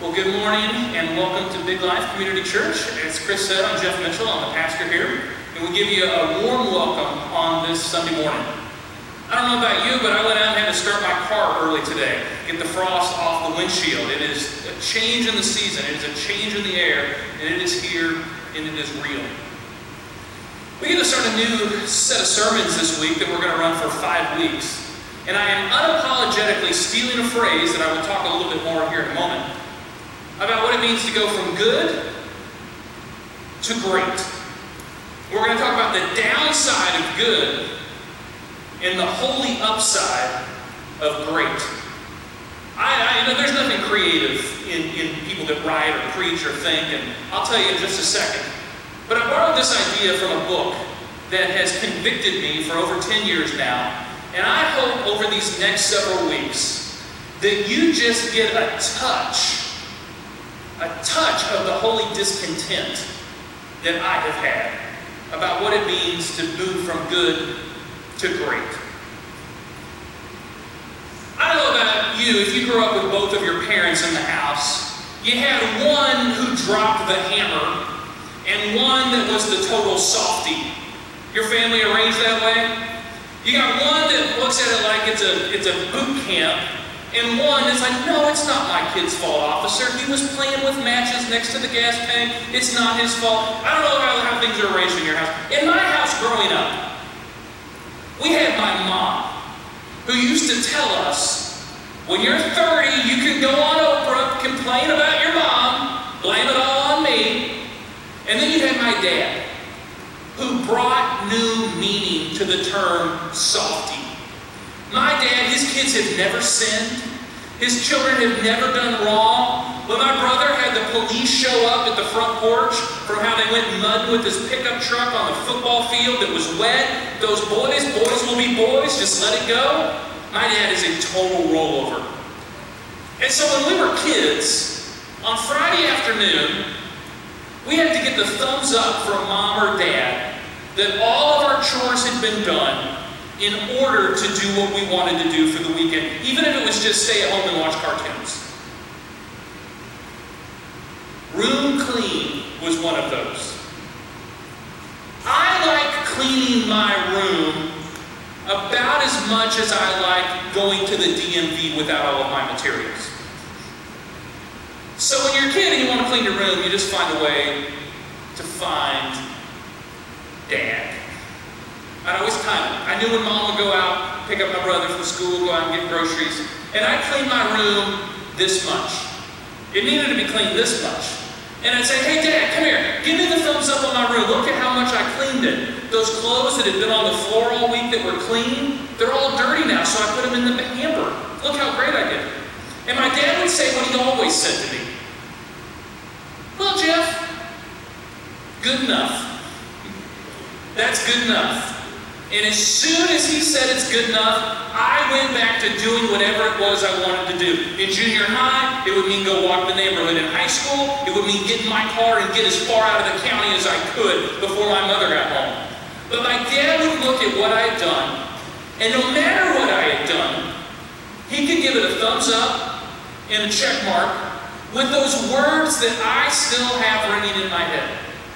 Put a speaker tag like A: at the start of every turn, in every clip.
A: Well, good morning and welcome to Big Life Community Church. As Chris said, I'm Jeff Mitchell. I'm the pastor here. And we give you a warm welcome on this Sunday morning. I don't know about you, but I went out and had to start my car early today. Get the frost off the windshield. It is a change in the season. It is a change in the air. And it is here and it is real. We get to start a new set of sermons this week that we're going to run for 5 weeks. And I am unapologetically stealing a phrase that I will talk a little bit more here in a moment about what it means to go from good to great. We're going to talk about the downside of good and the holy upside of great. There's nothing creative in people that write or preach or think, and I'll tell you in just a second. But I borrowed this idea from a book that has convicted me for over 10 years now, and I hope over these next several weeks that you just get a touch of the holy discontent that I have had about what it means to move from good to great. I don't know about you, if you grew up with both of your parents in the house, you had one who dropped the hammer and one that was the total softie. Your family arranged that way? You got one that looks at it like it's a boot camp, and one that's like, no, it's not my kid's fault, officer. He was playing with matches next to the gas tank. It's not his fault. I don't know how things are arranged in your house. In my house growing up, we had my mom, who used to tell us, when you're 30, you can go on Oprah, complain about your mom, blame it all on me. And then you had my dad, who brought new meaning to the term softie. My dad, his kids have never sinned. His children have never done wrong. When my brother had the police show up at the front porch from how they went mudding with his pickup truck on the football field that was wet, those boys will be boys, just let it go. My dad is a total rollover. And so when we were kids, on Friday afternoon, we had to get the thumbs up from mom or dad that all of our chores had been done in order to do what we wanted to do for the weekend, even if it was just stay at home and watch cartoons. Room clean was one of those. I like cleaning my room about as much as I like going to the DMV without all of my materials. So when you're a kid and you want to clean your room, you just find a way to find Dad. I'd always time it. I knew when Mom would go out, pick up my brother from school, go out and get groceries, and I'd clean my room this much. It needed to be cleaned this much. And I'd say, hey Dad, come here, give me the thumbs up on my room. Look at how much I cleaned it. Those clothes that had been on the floor all week that were clean, they're all dirty now, so I put them in the hamper. Look how great I did. And my dad would say what he always said to me. Well, Jeff, good enough. That's good enough. And as soon as he said it's good enough, I went back to doing whatever it was I wanted to do. In junior high, it would mean go walk the neighborhood. In high school, it would mean get in my car and get as far out of the county as I could before my mother got home. But my dad would look at what I had done, and no matter what I had done, he could give it a thumbs up and a check mark with those words that I still have ringing in my head.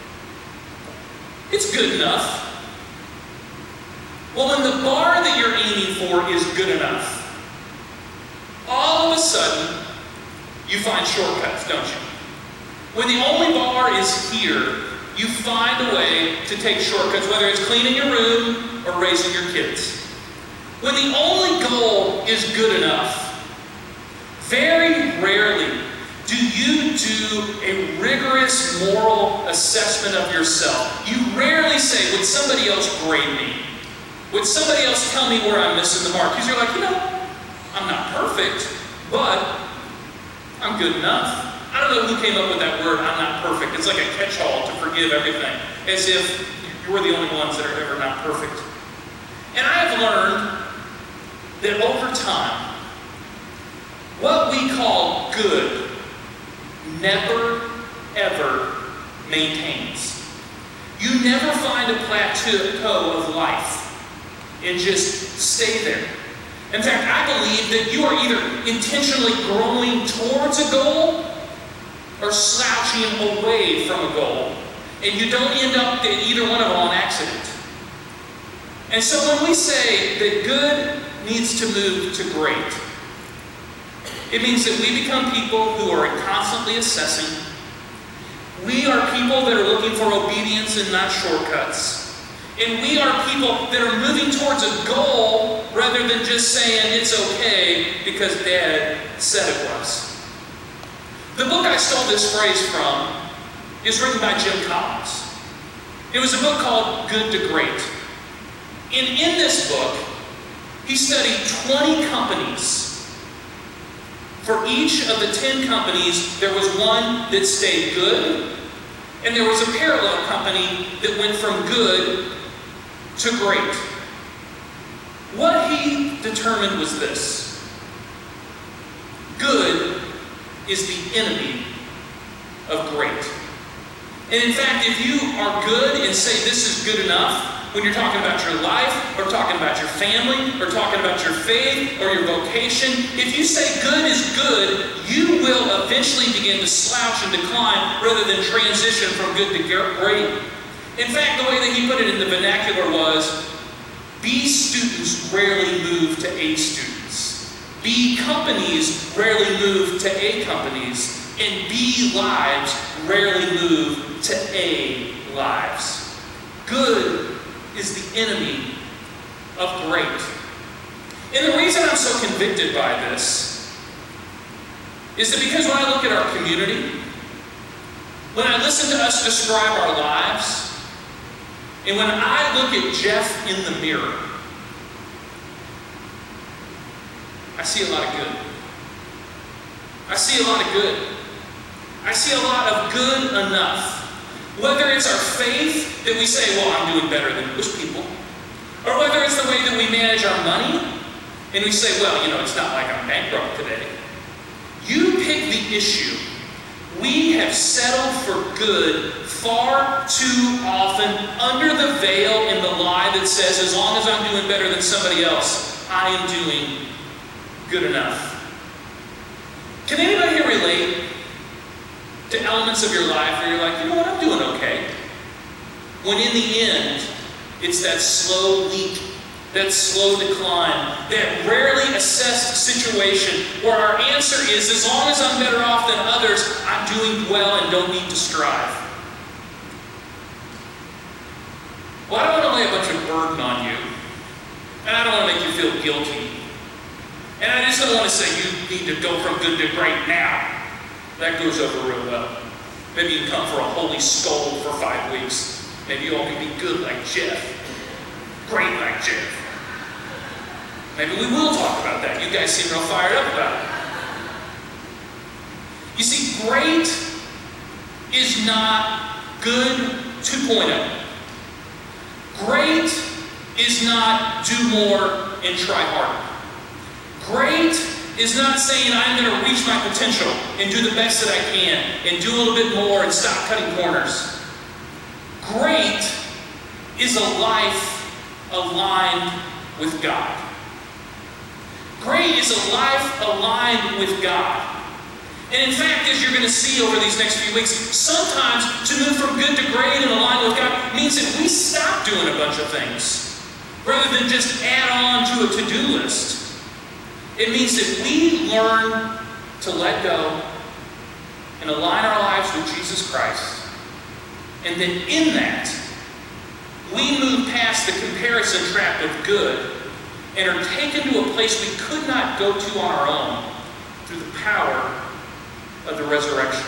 A: It's good enough. Well, when the bar that you're aiming for is good enough, all of a sudden, you find shortcuts, don't you? When the only bar is here, you find a way to take shortcuts, whether it's cleaning your room or raising your kids. When the only goal is good enough, very rarely do you do a rigorous moral assessment of yourself. You rarely say, would somebody else grade me? Would somebody else tell me where I'm missing the mark? Because you're like, I'm not perfect, but I'm good enough. I don't know who came up with that word, I'm not perfect. It's like a catch-all to forgive everything, as if you're the only ones that are ever not perfect. And I have learned that over time, what we call good never, ever maintains. You never find a plateau of life and just stay there. In fact, I believe that you are either intentionally growing towards a goal or slouching away from a goal. And you don't end up at either one of them on accident. And so when we say that good needs to move to great, it means that we become people who are constantly assessing. We are people that are looking for obedience and not shortcuts. And we are people that are moving towards a goal rather than just saying it's okay because Dad said it was. The book I stole this phrase from is written by Jim Collins. It was a book called Good to Great. And in this book, he studied 20 companies. For each of the 10 companies, there was one that stayed good, and there was a parallel company that went from good to great. What he determined was this: good is the enemy of great. And in fact, if you are good and say this is good enough, when you're talking about your life, or talking about your family, or talking about your faith, or your vocation, if you say good is good, you will eventually begin to slouch and decline rather than transition from good to great. In fact, the way that he put it in the vernacular was, B students rarely move to A students. B companies rarely move to A companies. And B lives rarely move to A lives. Good is the enemy of great. And the reason I'm so convicted by this is that because when I look at our community, when I listen to us describe our lives, and when I look at Jeff in the mirror, I see a lot of good. I see a lot of good. I see a lot of good enough. Whether it's our faith that we say, well, I'm doing better than most people, or whether it's the way that we manage our money, and we say, well, it's not like I'm bankrupt today. You pick the issue. We have settled for good far too often under the veil in the lie that says, as long as I'm doing better than somebody else, I am doing good enough. Can anybody here relate to elements of your life where you're like, you know what, I'm doing okay? When in the end, it's that slow leak, that slow decline, that rarely assessed situation where our answer is, as long as I'm better off than others, I'm doing well and don't need to strive. Well, I don't want to lay a bunch of burden on you, and I don't want to make you feel guilty. And I just don't want to say you need to go from good to great now. That goes over real well. Maybe you can come for a holy scold for 5 weeks. Maybe you all can be good like Jeff. Great like Jeff. Maybe we will talk about that. You guys seem real fired up about it. You see, great is not good 2.0. Great is not do more and try harder. Great is not saying I'm going to reach my potential and do the best that I can and do a little bit more and stop cutting corners. Great is a life aligned with God. Great is a life aligned with God. And in fact, as you're going to see over these next few weeks, sometimes to move from good to great and align with God means that we stop doing a bunch of things rather than just add on to a to-do list. It means that we learn to let go and align our lives with Jesus Christ. And then in that, we move past the comparison trap of good and are taken to a place we could not go to on our own through the power of the resurrection.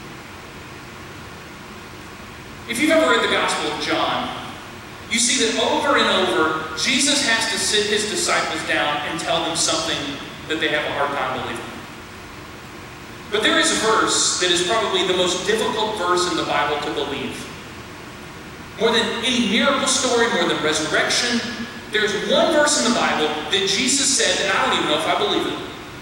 A: If you've ever read the Gospel of John, you see that over and over, Jesus has to sit his disciples down and tell them something that they have a hard time believing. But there is a verse that is probably the most difficult verse in the Bible to believe. More than any miracle story, more than resurrection, there's one verse in the Bible that Jesus said, and I don't even know if I believe it.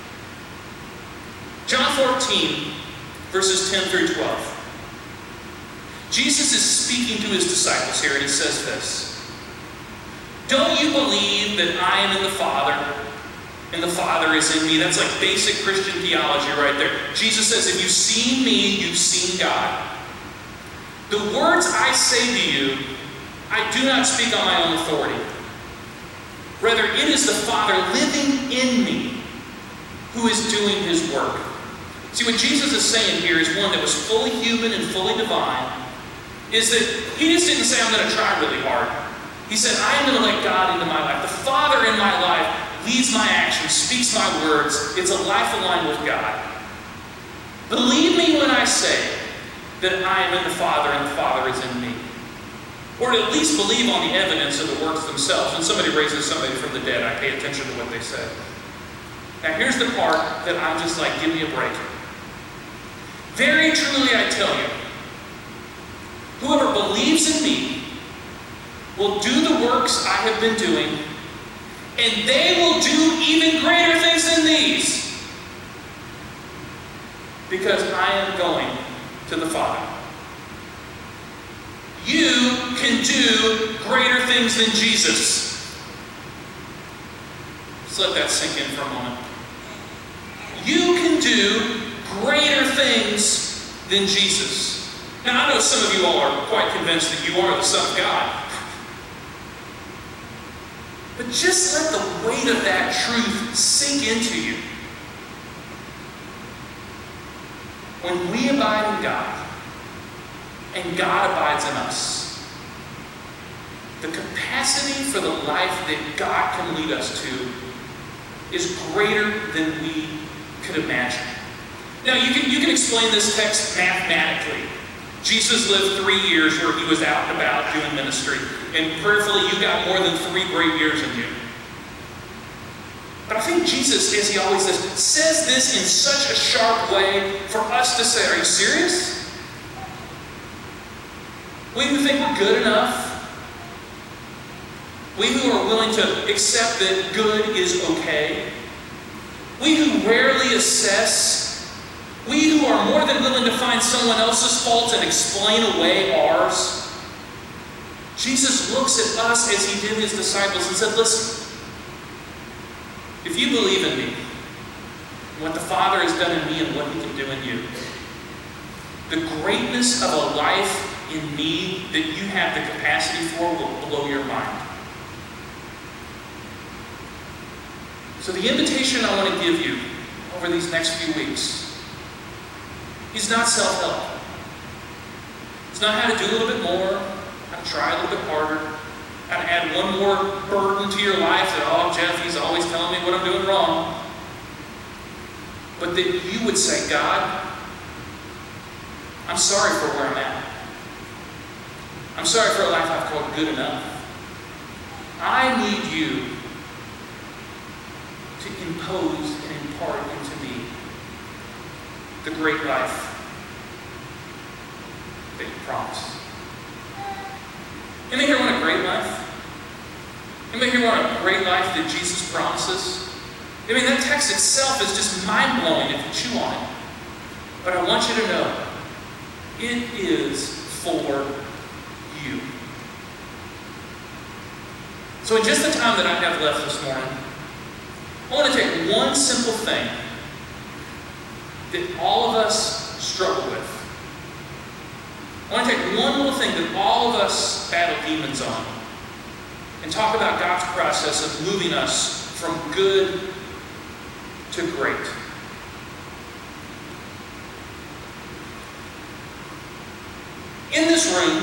A: John 14, verses 10 through 12. Jesus is speaking to his disciples here, and he says this: "Don't you believe that I am in the Father, and the Father is in me. That's like basic Christian theology right there. Jesus says, if you've seen me, you've seen God. The words I say to you, I do not speak on my own authority. Rather, it is the Father living in me who is doing his work. See, what Jesus is saying here is one that was fully human and fully divine, is that he just didn't say, I'm going to try really hard. He said, I am going to let God into my life. The Father in my life leads my actions, speaks my words. It's a life aligned with God. Believe me when I say that I am in the Father and the Father is in me. Or at least believe on the evidence of the works themselves. When somebody raises somebody from the dead, I pay attention to what they say. Now here's the part that I'm just like, give me a break. Very truly I tell you, whoever believes in me will do the works I have been doing, and they will do even greater things than these, because I am going to the Father. You can do greater things than Jesus. Just let that sink in for a moment. You can do greater things than Jesus. Now, I know some of you all are quite convinced that you are the Son of God. But just let the weight of that truth sink into you. When we abide in God, and God abides in us, the capacity for the life that God can lead us to is greater than we could imagine. Now, you can explain this text mathematically. Jesus lived 3 years where he was out and about doing ministry, and prayerfully you got more than 3 great years in you. But I think Jesus, as he always says this in such a sharp way for us to say, are you serious? We who think we're good enough, we who are willing to accept that good is okay, we who rarely assess, we who are more than willing to find someone else's faults and explain away ours. Jesus looks at us as he did his disciples and said, listen, if you believe in me, what the Father has done in me and what he can do in you, the greatness of a life in me that you have the capacity for will blow your mind. So the invitation I want to give you over these next few weeks is not self-help. It's not how to do a little bit more, how to try a little bit harder, how to add one more burden to your life that, oh, Jeff, he's always telling me what I'm doing wrong. But that you would say, God, I'm sorry for where I'm at. I'm sorry for a life I've called good enough. I need you to impose and impart into me the great life that you promised. Anybody here want a great life? Anybody here want a great life that Jesus promises? I mean, that text itself is just mind-blowing if you chew on it. But I want you to know, it is for you. So in just the time that I have left this morning, I want to take one simple thing that all of us struggle with. I want to take one little thing that all of us battle demons on and talk about God's process of moving us from good to great. In this room,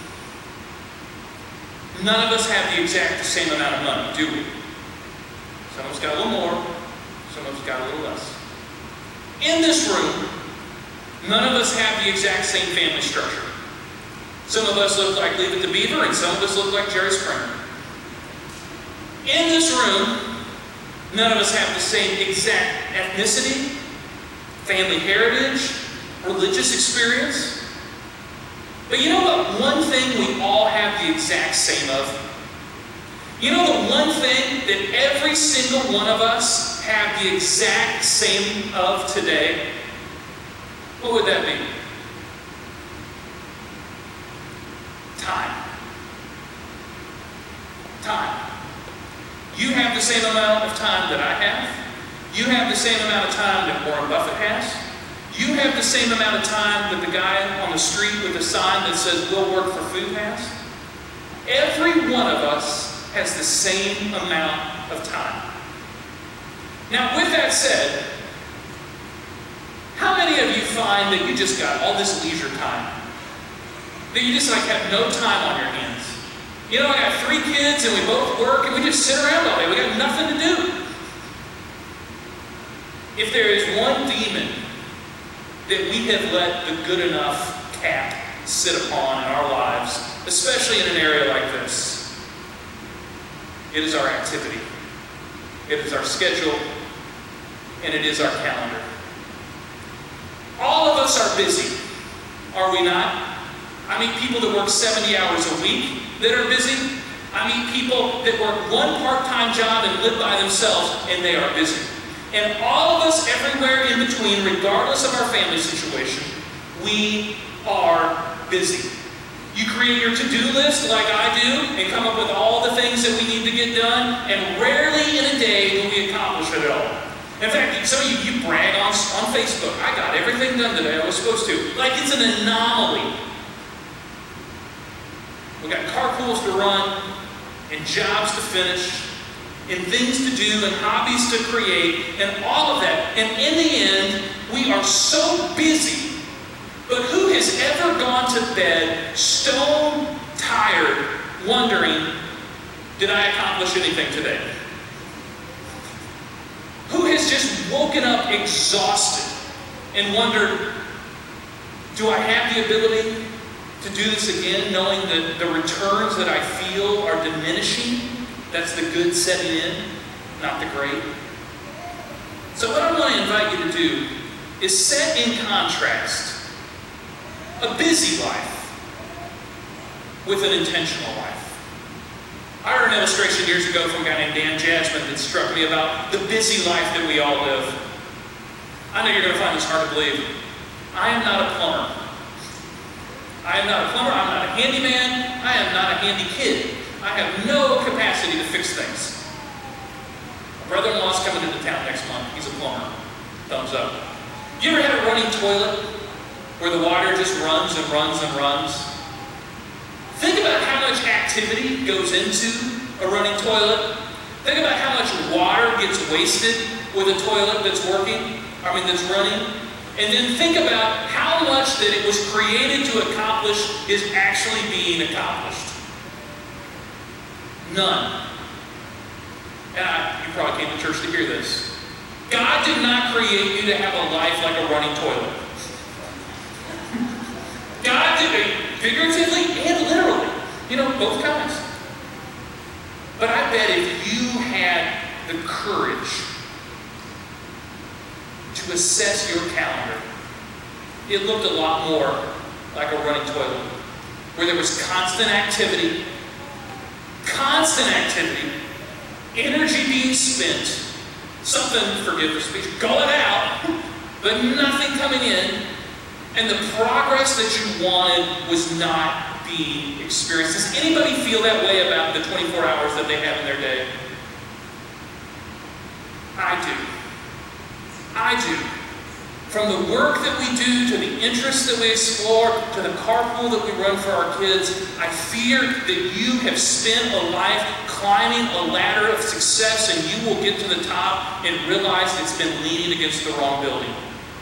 A: none of us have the exact same amount of money, do we? Some of us got a little more, some of us got a little less. In this room, none of us have the exact same family structure. Some of us look like Leave It to Beaver, and some of us look like Jerry Springer. In this room, none of us have the same exact ethnicity, family heritage, religious experience. But you know what one thing we all have the exact same of? You know the one thing that every single one of us have the exact same of today? What would that be? Time. Time. You have the same amount of time that I have. You have the same amount of time that Warren Buffett has. You have the same amount of time that the guy on the street with the sign that says "We'll work for food" has. Every one of us has the same amount of time. Now, with that said, how many of you find that you just got all this leisure time? That you just have no time on your hands? You know, I got 3 kids and we both work and we just sit around all day. We got nothing to do. If there is one demon that we have let the good enough cap sit upon in our lives, especially in an area like this, it is our activity. It is our schedule, and it is our calendar. All of us are busy, are we not? I meet people that work 70 hours a week that are busy. I meet people that work one part-time job and live by themselves, and they are busy. And all of us everywhere in between, regardless of our family situation, we are busy. You create your to-do list like I do and come up with all the things that we need to get done, and rarely in a day will we accomplish it all. In fact, some of you brag on Facebook. I got everything done today I was supposed to. Like it's an anomaly. We got carpools to run, and jobs to finish, and things to do, and hobbies to create, and all of that. And in the end, we are so busy. But who has ever gone to bed stone tired, wondering, did I accomplish anything today? Who has just woken up exhausted and wondered, do I have the ability to do this again, knowing that the returns that I feel are diminishing? That's the good setting in, not the great. So what I want to invite you to do is set in contrast a busy life with an intentional life. I heard an illustration years ago from a guy named Dan Jasmine that struck me about the busy life that we all live. I know you're going to find this hard to believe. I am not a plumber. I am not a plumber. I'm not a handyman. I am not a handy kid. I have no capacity to fix things. My brother-in-law's coming into town next month. He's a plumber. Thumbs up. You ever had a running toilet where the water just runs and runs and runs? Think about how much activity goes into a running toilet. Think about how much water gets wasted with a toilet that's running. And then think about how much that it was created to accomplish is actually being accomplished. None. And you probably came to church to hear this. God did not create you to have a life like a running toilet. God did it figuratively and literally. Both kinds. But I bet if you had the courage to assess your calendar, it looked a lot more like a running toilet, where there was constant activity, energy being spent, something, forgive the speech, going out, but nothing coming in, and the progress that you wanted was not being experienced. Does anybody feel that way about the 24 hours that they have in their day? I do. From the work that we do, to the interests that we explore, to the carpool that we run for our kids, I fear that you have spent a life climbing a ladder of success, and you will get to the top and realize it's been leaning against the wrong building.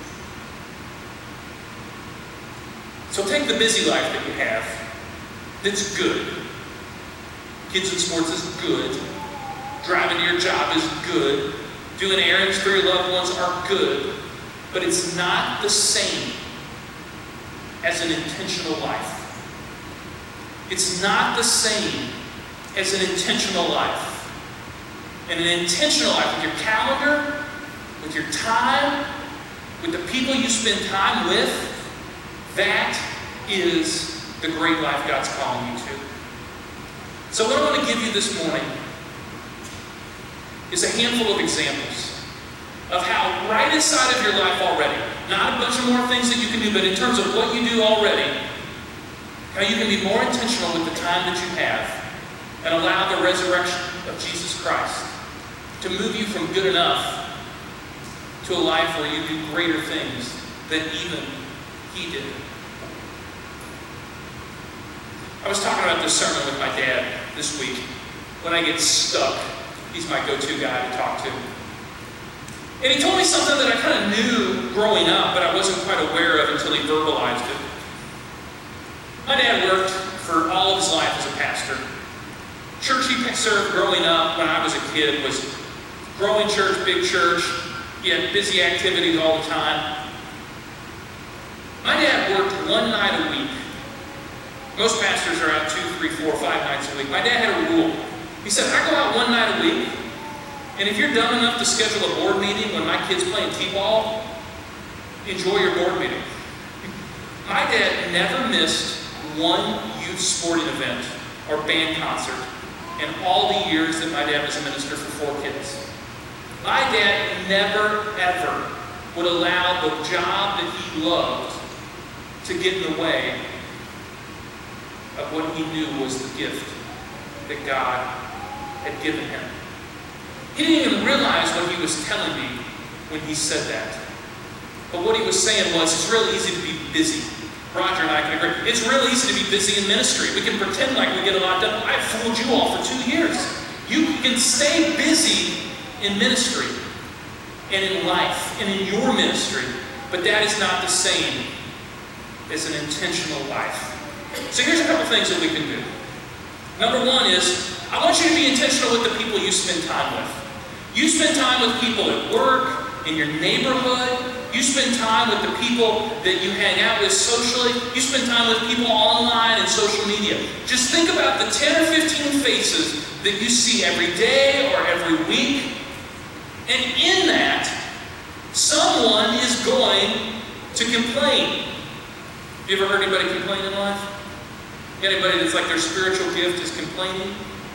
A: So take the busy life that you have. That's good. Kids in sports is good. Driving to your job is good. Doing errands for your loved ones are good. But it's not the same as an intentional life. It's not the same as an intentional life. And an intentional life with your calendar, with your time, with the people you spend time with, that is the great life God's calling you to. So what I want to give you this morning is a handful of examples of how right inside of your life already, not a bunch of more things that you can do, but in terms of what you do already, how you can be more intentional with the time that you have and allow the resurrection of Jesus Christ to move you from good enough to a life where you do greater things than even He did. I was talking about this sermon with my dad this week. When I get stuck, he's my go-to guy to talk to. And he told me something that I kind of knew growing up, but I wasn't quite aware of until he verbalized it. My dad worked for all of his life as a pastor. Church he served growing up when I was a kid was growing church, big church. He had busy activities all the time. My dad worked one night a week. Most pastors are out 2, 3, 4, 5 nights a week. My dad had a rule. He said, I go out one night a week, and if you're dumb enough to schedule a board meeting when my kid's playing t-ball, enjoy your board meeting. My dad never missed one youth sporting event or band concert in all the years that my dad was a minister for 4 kids. My dad never, ever would allow the job that he loved to get in the way of what he knew was the gift that God had given him. He didn't even realize what he was telling me when he said that. But what he was saying was, it's real easy to be busy. Roger and I can agree. It's real easy to be busy in ministry. We can pretend like we get a lot done. I've fooled you all for 2 years. You can stay busy in ministry and in life and in your ministry, but that is not the same as an intentional life. So here's a couple things that we can do. Number one is, I want you to be intentional with the people you spend time with. You spend time with people at work, in your neighborhood. You spend time with the people that you hang out with socially. You spend time with people online and social media. Just think about the 10 or 15 faces that you see every day or every week. And in that, someone is going to complain. Have you ever heard anybody complain in life? Anybody that's like their spiritual gift is complaining?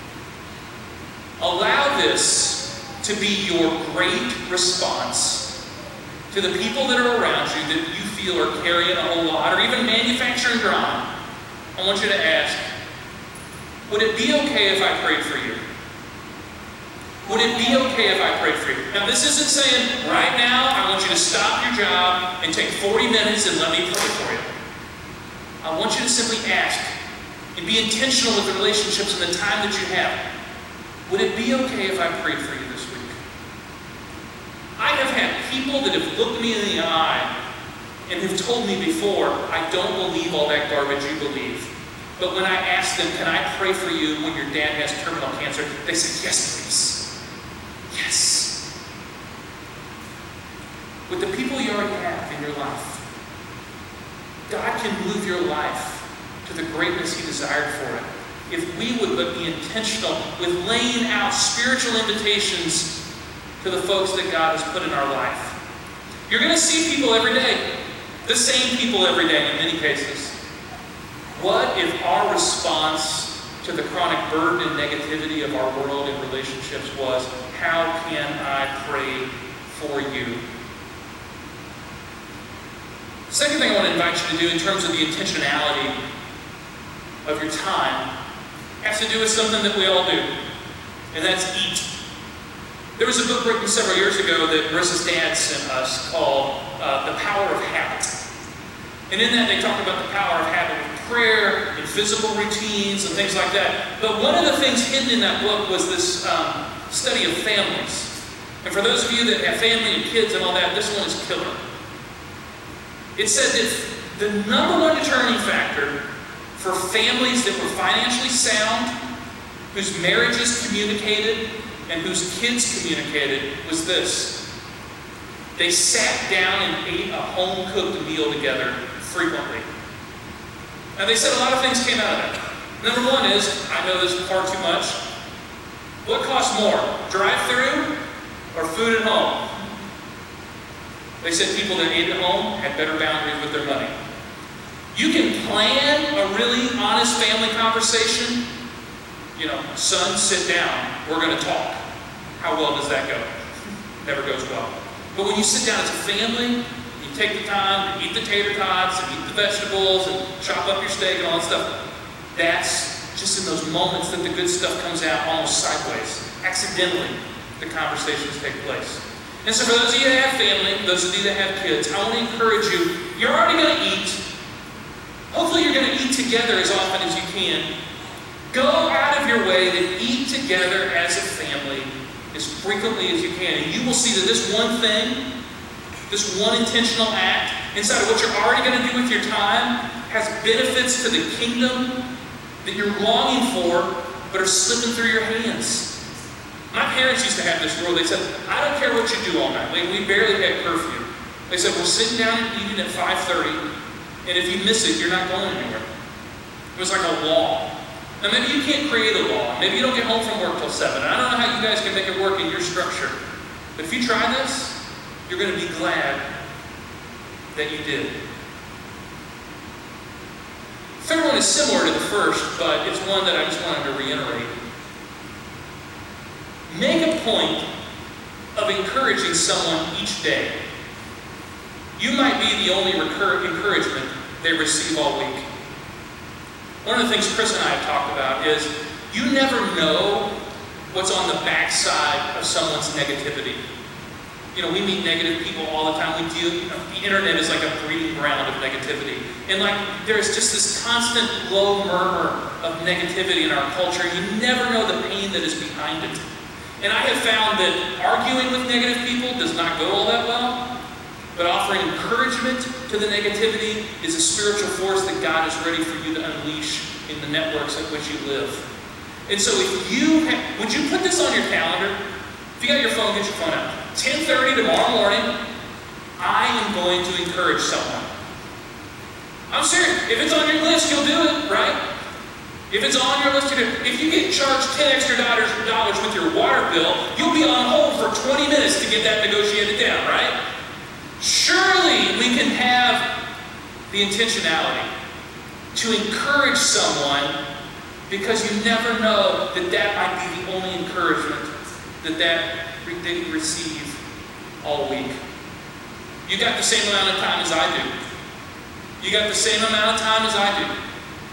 A: Allow this to be your great response to the people that are around you that you feel are carrying a whole lot or even manufacturing drama. I want you to ask, would it be okay if I prayed for you? Would it be okay if I prayed for you? Now, this isn't saying, right now, I want you to stop your job and take 40 minutes and let me pray for you. I want you to simply ask and be intentional with the relationships and the time that you have. Would it be okay if I prayed for you this week? I have had people that have looked me in the eye and have told me before, I don't believe all that garbage you believe. But when I ask them, can I pray for you when your dad has terminal cancer? They say, yes, please. Yes. With the people you already have in your life, God can move your life to the greatness He desired for it. If we would but be intentional with laying out spiritual invitations to the folks that God has put in our life. You're going to see people every day. The same people every day in many cases. What if our response to the chronic burden and negativity of our world and relationships was, how can I pray for you? The second thing I want to invite you to do in terms of the intentionality of your time has to do with something that we all do, and that's eat. There was a book written several years ago that Marissa's dad sent us called The Power of Habit. And in that they talk about the power of habit with prayer and physical routines and things like that. But one of the things hidden in that book was this study of families. And for those of you that have family and kids and all that, this one is killer. It said that the number one determining factor for families that were financially sound, whose marriages communicated, and whose kids communicated was this. They sat down and ate a home-cooked meal together frequently. Now they said a lot of things came out of that. Number one is, I know this far too much, what costs more, drive-through or food at home? They said people that ate at home had better boundaries with their money. You can plan a really honest family conversation. You know, son, sit down. We're going to talk. How well does that go? Never goes well. But when you sit down as a family, you take the time to eat the tater tots and eat the vegetables and chop up your steak and all that stuff, that's just in those moments that the good stuff comes out almost sideways, accidentally. the conversations take place. And so for those of you that have family, those of you that have kids, I want to encourage you, you're already going to eat. Hopefully you're going to eat together as often as you can. Go out of your way to eat together as a family as frequently as you can. And you will see that this one thing, this one intentional act, inside of what you're already going to do with your time, has benefits to the kingdom that you're longing for, but are slipping through your hands. My parents used to have this rule. They said, I don't care what you do all night. We barely had curfew. They said, we're sitting down and eating at 5:30, and if you miss it, you're not going anywhere. It was like a law. Now, maybe you can't create a law. Maybe you don't get home from work till 7. I don't know how you guys can make it work in your structure. But if you try this, you're going to be glad that you did. The third one is similar to the first, but it's one that I just wanted to reiterate. Make a point of encouraging someone each day. You might be the only encouragement they receive all week. One of the things Chris and I have talked about is you never know what's on the backside of someone's negativity. You know, we meet negative people all the time. The internet is like a breeding ground of negativity. And like there's just this constant low murmur of negativity in our culture. You never know the pain that is behind it. And I have found that arguing with negative people does not go all that well. But offering encouragement to the negativity is a spiritual force that God is ready for you to unleash in the networks at which you live. And so would you put this on your calendar? If you got your phone, get your phone out. 10:30 tomorrow morning, I am going to encourage someone. I'm serious. If it's on your list, you'll do it, right? If it's on your list, you do it. If you get charged $10 extra dollars with your water bill, you'll be on hold for 20 minutes to get that negotiated down, right? Surely we can have the intentionality to encourage someone, because you never know that might be the only encouragement that they receive all week. You got the same amount of time as I do. You got the same amount of time as I do.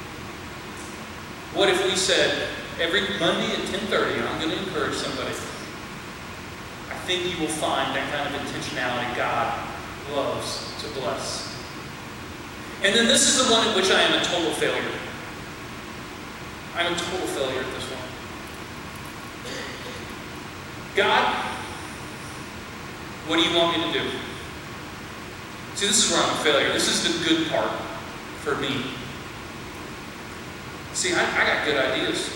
A: What if we said, every Monday at 10:30, I'm going to encourage somebody? I think you will find that kind of intentionality God loves to bless. And then this is the one at which I am a total failure. I'm a total failure at this one. God, what do you want me to do? See, this is where I'm a failure. This is the good part for me. See, I got good ideas.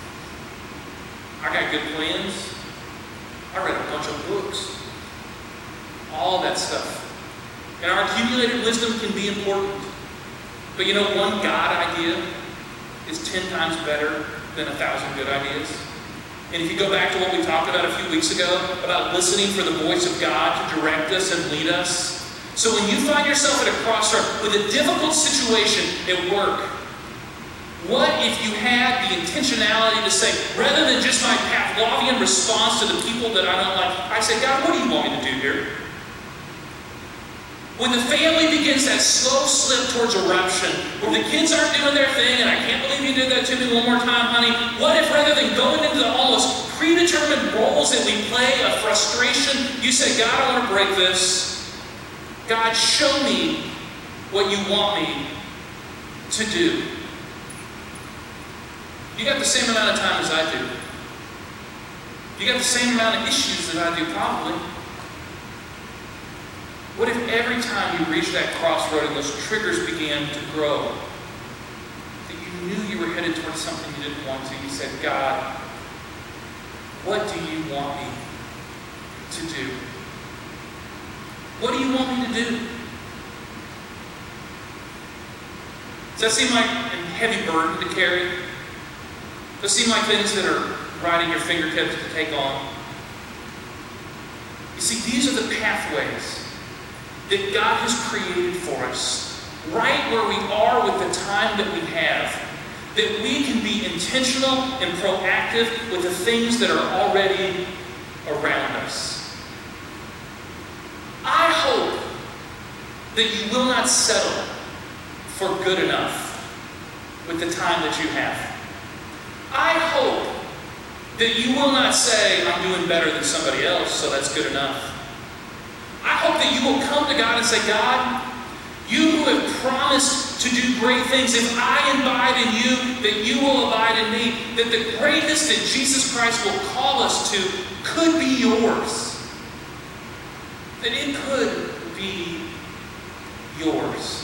A: I got good plans. I read a bunch of books. All that stuff. And our accumulated wisdom can be important. But you know, one God idea is 10 times better than 1,000 good ideas. And if you go back to what we talked about a few weeks ago, about listening for the voice of God to direct us and lead us. So when you find yourself at a crossroad with a difficult situation at work, what if you had the intentionality to say, rather than just my Pavlovian response to the people that I don't like, I say, God, what do you want me to do here? When the family begins that slow slip towards eruption, where the kids aren't doing their thing, and I can't believe you did that to me one more time, honey, what if rather than going into the almost predetermined roles that we play of frustration, you say, God, I want to break this. God, show me what you want me to do. You got the same amount of time as I do. You got the same amount of issues that I do, probably. What if every time you reached that crossroad and those triggers began to grow, that you knew you were headed towards something you didn't want to? You said, God, what do you want me to do? What do you want me to do? Does that seem like a heavy burden to carry? Does it seem like things that are right at your fingertips to take on? You see, these are the pathways that God has created for us, right where we are with the time that we have, that we can be intentional and proactive with the things that are already around us. I hope that you will not settle for good enough with the time that you have. I hope That you will not say, I'm doing better than somebody else, so that's good enough. I hope that you will come to God and say, God, you who have promised to do great things, if I abide in you, that you will abide in me, that the greatness that Jesus Christ will call us to could be yours. That it could be yours.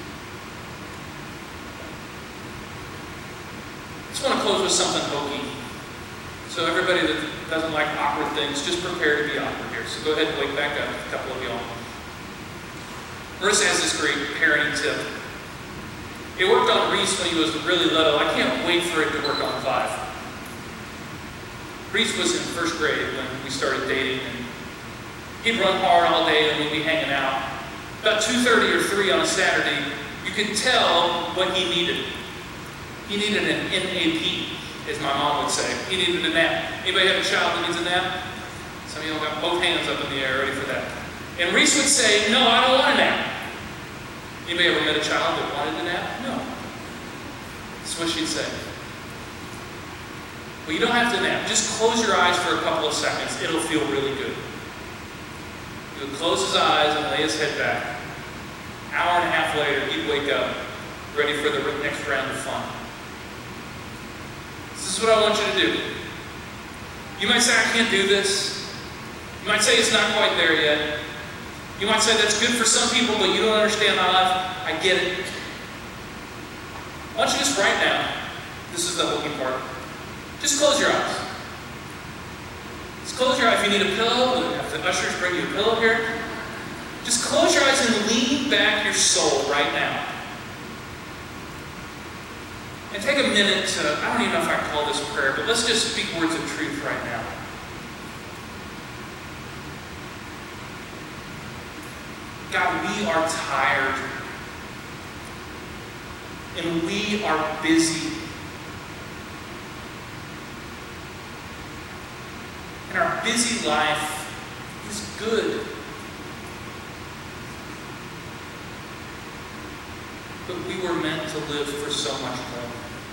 A: I just want to close with something hokey. So everybody that doesn't like awkward things, just prepare to be awkward here. So go ahead and wake back up, a couple of y'all. Marissa has this great parenting tip. It worked on Reese when he was really little. I can't wait for it to work on 5. Reese was in first grade when we started dating, and he'd run hard all day and we'd be hanging out. About 2:30 or 3 on a Saturday, you could tell what he needed. He needed an NAP, as my mom would say. He needed a nap. Anybody have a child that needs a nap? Some of y'all got both hands up in the air ready for that. And Reese would say, no, I don't want a nap. Anybody ever met a child that wanted a nap? No. That's what she'd say. Well, you don't have to nap. Just close your eyes for a couple of seconds. It'll feel really good. He would close his eyes and lay his head back. An hour and a half later, he'd wake up, ready for the next round of fun. This is what I want you to do. You might say, I can't do this. You might say it's not quite there yet. You might say that's good for some people, but you don't understand my life. I get it. Why don't you just write down, this is the hokey part. Just close your eyes. Just close your eyes. If you need a pillow, we'll have the ushers bring you a pillow here. Just close your eyes and lean back your soul right now. And take a minute to, I don't even know if I can call this prayer, but let's just speak words of truth right now. God, we are tired. And we are busy. And our busy life is good. But we were meant to live for so much more.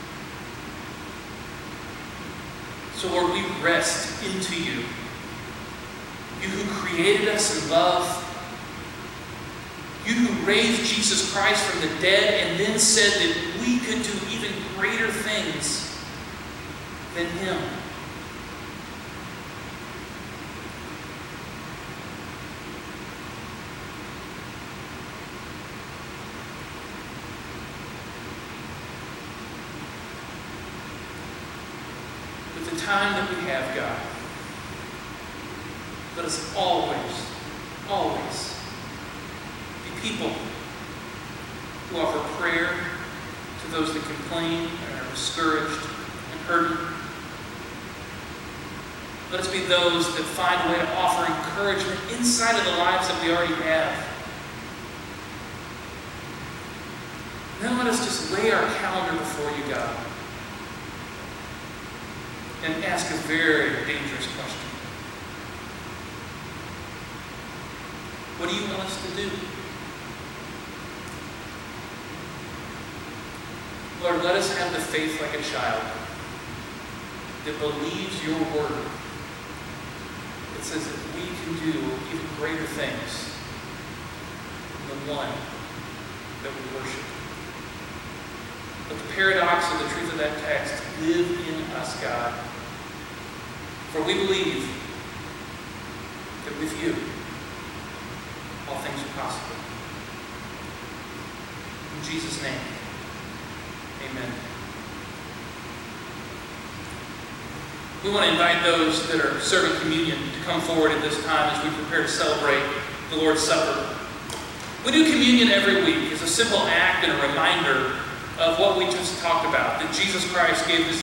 A: So Lord, we rest into you. You who created us in love. You who raised Jesus Christ from the dead and then said that we could do even greater things than him. With the time that we have, God, let us always people who offer prayer to those that complain and are discouraged and hurting. Let us be those that find a way to offer encouragement inside of the lives that we already have. And then let us just lay our calendar before you, God, and ask a very dangerous question. What do you want us to do? Lord, let us have the faith like a child that believes your word. It says that we can do even greater things than the one that we worship. But the paradox of the truth of that text live in us, God. For we believe that with you, all things are possible. In Jesus' name, amen. We want to invite those that are serving communion to come forward at this time as we prepare to celebrate the Lord's Supper. We do communion every week as a simple act and a reminder of what we just talked about, that Jesus Christ gave his